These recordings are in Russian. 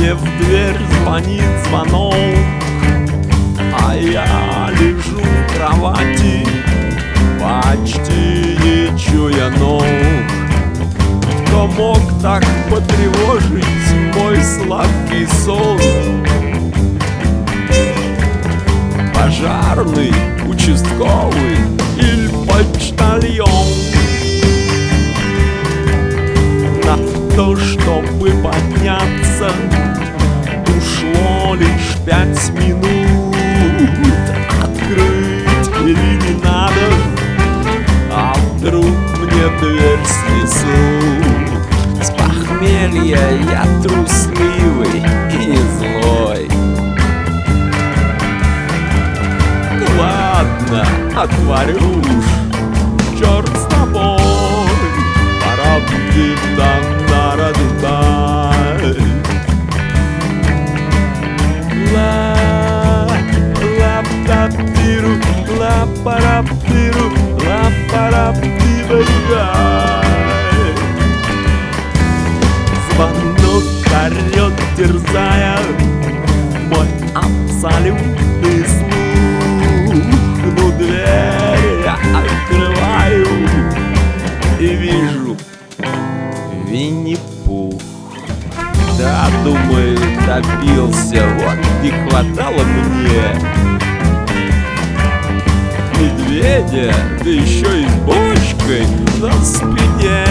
Мне в дверь звонит звонок, а я лежу в кровати, почти не чуя ног. Кто мог так потревожить мой сладкий сон? Пожарный, участковый или почтальон? На то, чтобы подняться, ушло лишь 5 минут. Открыть или не надо, а вдруг мне дверь снесут? С похмелья я трусливый и не злой. Ну ладно, отворю уж, черт с тобой. Ла-ла-ла-птаптиру, ла-параптиру, ла-параптиру-дай. Звонок орёт, терзая мой абсолютный слух. Ну дверь я открываю и вижу Винни-Пух. Да, думаю, добился, вот не хватало мне медведя, да еще и с бочкой на спине.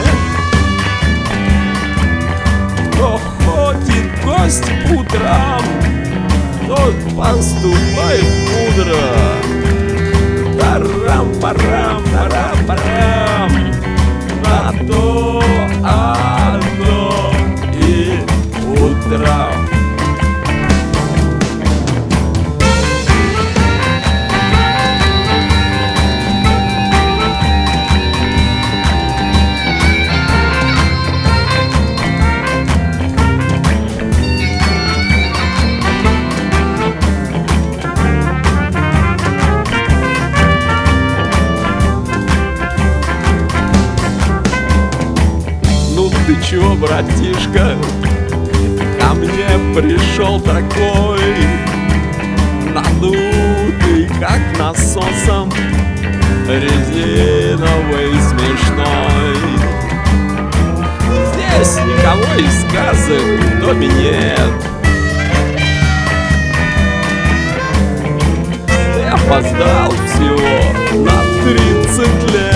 Кто ходит в гости по утрам, тот поступает мудро. Тарам-парам, тарам-парам, на то оно и утро. Ты чего, братишка, ко мне пришел такой надутый, как насосом, резиновый, смешной? Здесь никого из сказок в доме нет. Ты опоздал всего на 30 лет.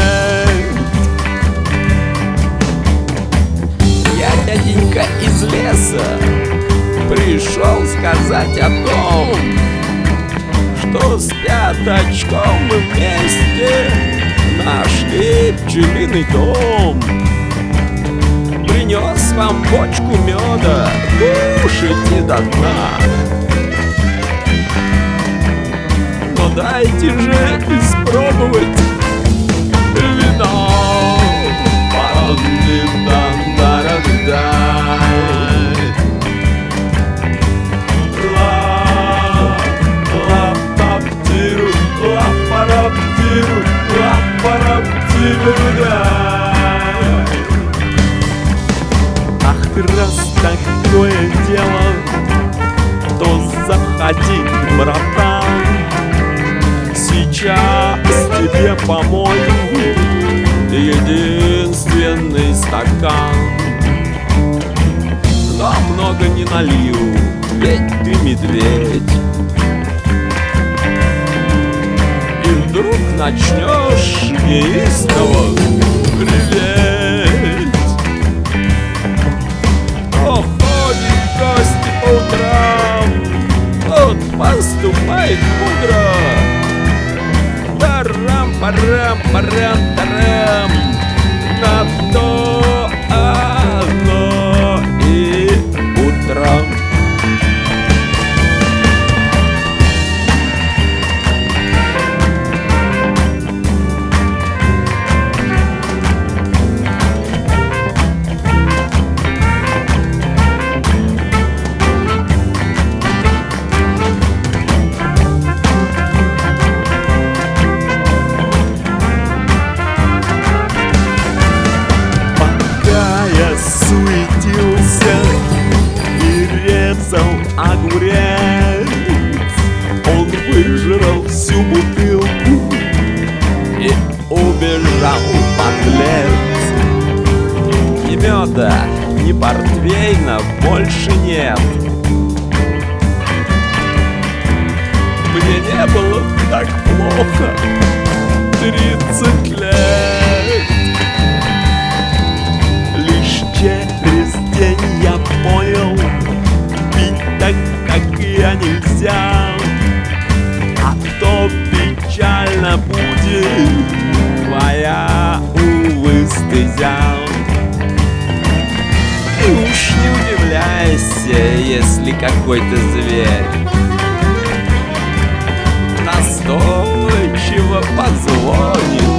Дяденька из леса пришел сказать о том, что с пятачком мы вместе нашли пчелиный дом. Принес вам бочку меда, кушайте до дна. Но дайте же испробовать вино. Ла-ла-птаптиру, ла-параптиру, ла-параптиру-дай. Ах, раз такое дело, то заходи, братан. Сейчас тебе помою единственный стакан. Но много не налью, ведь ты медведь. И вдруг начнешь неистово реветь. Кто ходит в гости по утрам, тот поступает мудро. Тарам-парам-парам-тарам, на то оно и утро. огурец. Он выжрал всю бутылку и убежал, подлец. Ни меда, ни портвейна больше нет. Мне не было так плохо 30 лет. Лишь через день я понял, пить так, как я, нельзя. А то печально будет твоя, увы, стезя. И уж не удивляйся, если какой-то зверь настойчиво позвонит